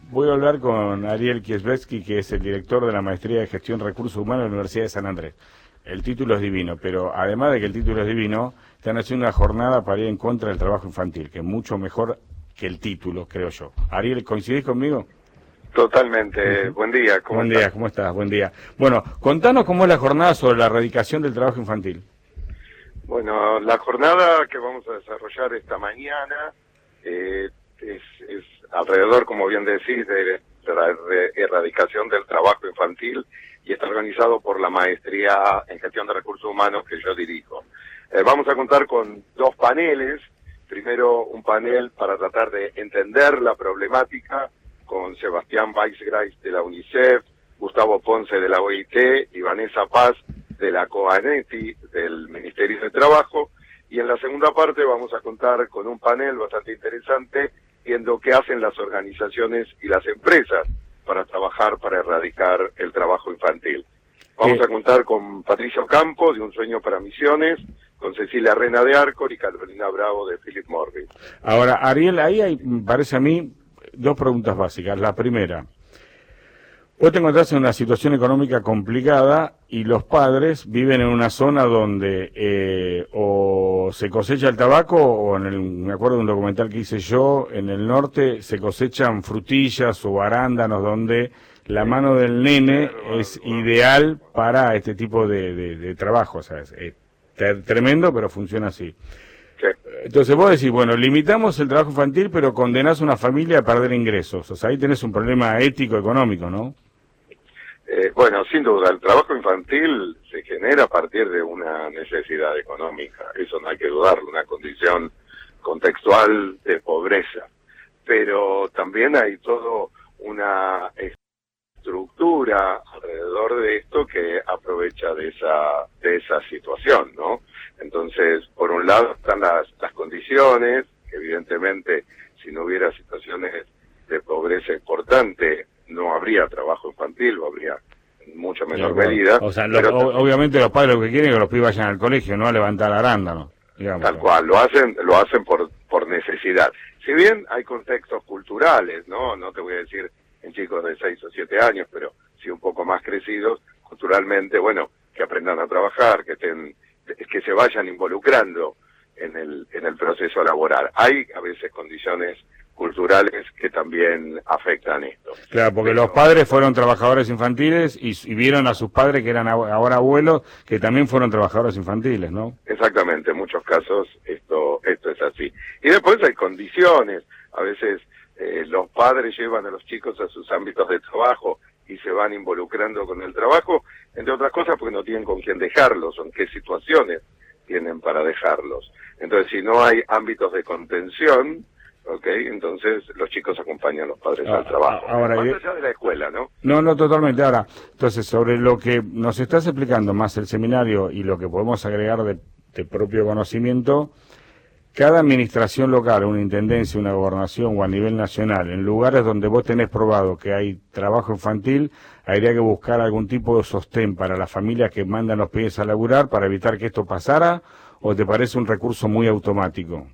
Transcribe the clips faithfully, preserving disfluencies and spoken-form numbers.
voy a hablar con Ariel Kiesbetsky, que es el director de la Maestría de Gestión de Recursos Humanos de la Universidad de San Andrés. El título es divino, pero además de que el título es divino, están haciendo una jornada para ir en contra del trabajo infantil, que es mucho mejor que el título, creo yo. Ariel, ¿coincidís conmigo? Totalmente. Uh-huh. Buen día. ¿Cómo Buen estás? día, ¿cómo estás? Buen día. Bueno, contanos cómo es la jornada sobre la erradicación del trabajo infantil. Bueno, la jornada que vamos a desarrollar esta mañana eh, es, es alrededor, como bien decís, de la erradicación del trabajo infantil y está organizado por la Maestría en Gestión de Recursos Humanos que yo dirijo. Eh, vamos a contar con dos paneles. Primero, un panel para tratar de entender la problemática con Sebastián Weisgreis de la UNICEF, Gustavo Ponce de la O I T y Vanessa Paz de la COANETI del Ministerio de Trabajo. Y en la segunda parte vamos a contar con un panel bastante interesante viendo qué hacen las organizaciones y las empresas para trabajar para erradicar el trabajo infantil. Vamos a contar con Patricio Campo de Un Sueño para Misiones, con Cecilia Rena de Arcor y Carolina Bravo de Philip Morris. Ahora, Ariel, ahí hay, parece a mí, dos preguntas básicas. La primera, vos te encontrás en una situación económica complicada y los padres viven en una zona donde eh, o se cosecha el tabaco o, en el, me acuerdo de un documental que hice yo, en el norte se cosechan frutillas o arándanos donde la mano del nene es ideal para este tipo de, de, de trabajo. O sea, es, es tremendo, pero funciona así. Sí. Entonces vos decís, bueno, limitamos el trabajo infantil, pero condenás a una familia a perder ingresos. O sea, ahí tenés un problema ético, económico, ¿no? Eh, bueno, sin duda, el trabajo infantil se genera a partir de una necesidad económica. Eso no hay que dudarlo, una condición contextual de pobreza. Pero también hay todo una estructura alrededor de esto que aprovecha de esa de esa situación, ¿no? Entonces, por un lado están las, las condiciones, que evidentemente si no hubiera situaciones de pobreza importante, no habría trabajo infantil, o habría en mucha menor Claro, medida. O sea, lo, pero o, obviamente los padres lo que quieren es que los pibes vayan al colegio, no a levantar arándanos. Digamos. Tal cual, lo hacen lo hacen por por necesidad. Si bien hay contextos culturales, ¿no? No te voy a decir en chicos de seis o siete años, pero sí un poco más crecidos, culturalmente, bueno, que aprendan a trabajar, que estén que se vayan involucrando en el en el proceso laboral. Hay a veces condiciones culturales que también afectan esto. Claro, porque Pero, los padres fueron trabajadores infantiles y, y vieron a sus padres que eran ahora abuelos que también fueron trabajadores infantiles, ¿no? Exactamente, en muchos casos esto esto es así. Y después hay condiciones, a veces eh, los padres llevan a los chicos a sus ámbitos de trabajo y se van involucrando con el trabajo, entre otras cosas porque no tienen con quién dejarlos o en qué situaciones tienen para dejarlos. Entonces, si no hay ámbitos de contención, okay, entonces los chicos acompañan a los padres ah, al trabajo. Ahora, más allá de la escuela, ¿no? No, no, totalmente. Ahora, entonces, sobre lo que nos estás explicando, más el seminario y lo que podemos agregar de, de propio conocimiento, cada administración local, una intendencia, una gobernación o a nivel nacional, en lugares donde vos tenés probado que hay trabajo infantil, habría que buscar algún tipo de sostén para las familias que mandan los pibes a laburar para evitar que esto pasara, ¿o te parece un recurso muy automático?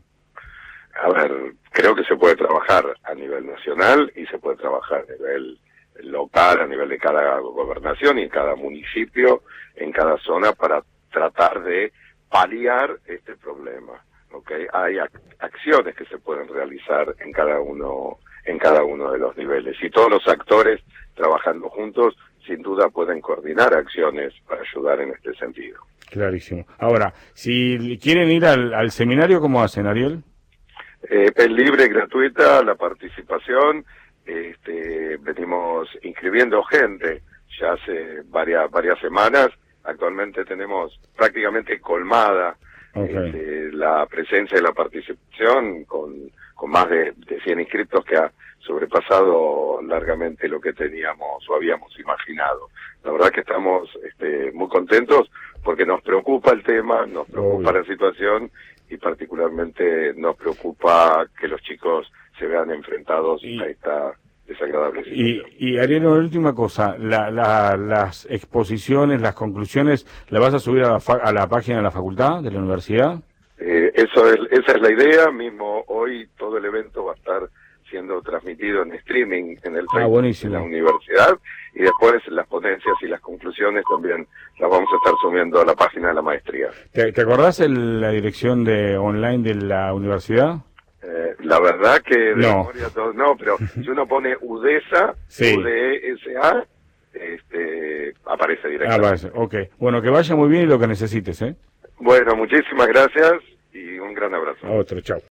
A ver, creo que se puede trabajar a nivel nacional y se puede trabajar a nivel local, a nivel de cada gobernación y en cada municipio, en cada zona, para tratar de paliar este problema. Okay, hay ac acciones que se pueden realizar en cada uno en cada uno de los niveles y todos los actores trabajando juntos sin duda pueden coordinar acciones para ayudar en este sentido. Clarísimo. Ahora, si quieren ir al, al seminario, ¿cómo hacen, Ariel? Eh, es libre y gratuita la participación. Este, venimos inscribiendo gente ya hace varias varias semanas. Actualmente tenemos prácticamente colmada okay. este, la presencia y la participación con, con más de, de cien inscritos, que ha sobrepasado largamente lo que teníamos o habíamos imaginado. La verdad que estamos este, muy contentos porque nos preocupa el tema, nos preocupa Obvio. la situación y particularmente nos preocupa que los chicos se vean enfrentados y, a esta desagradable situación. Y, y Ariel, una última cosa, la, la, las exposiciones, las conclusiones, ¿las vas a subir a la, fa a la página de la facultad, de la universidad? Eh, eso es, esa es la idea. Mismo hoy todo el evento va a estar siendo transmitido en streaming en el ah, Facebook buenísimo. de la universidad, y después las ponencias y las conclusiones también las vamos a estar subiendo a la página de la maestría. ¿Te, te acordás el, la dirección de online de la universidad? Eh, la verdad que de no. memoria todo, no, pero si uno pone UDESA, sí. U D E S A, este, aparece directamente. Ah, aparece, ok. Bueno, que vaya muy bien y lo que necesites, ¿eh? Bueno, muchísimas gracias y un gran abrazo. A otro, chao.